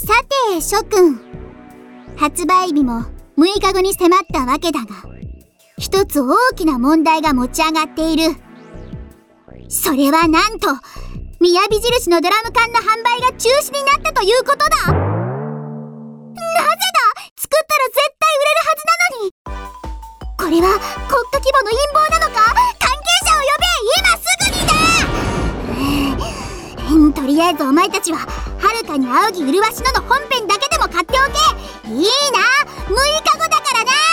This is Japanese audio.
さて諸君、発売日も6日後に迫ったわけだが、一つ大きな問題が持ち上がっている。それはなんとみやび印のドラム缶の販売が中止になったということだ。なぜだ、作ったら絶対売れるはずなのに。これは国家規模の陰謀なのか。関係者を呼べ、今すぐにだ。とりあえずお前たちは遥かに仰ぎ麗しのの本編だけでも買っておけ。いいな、6日後だからな。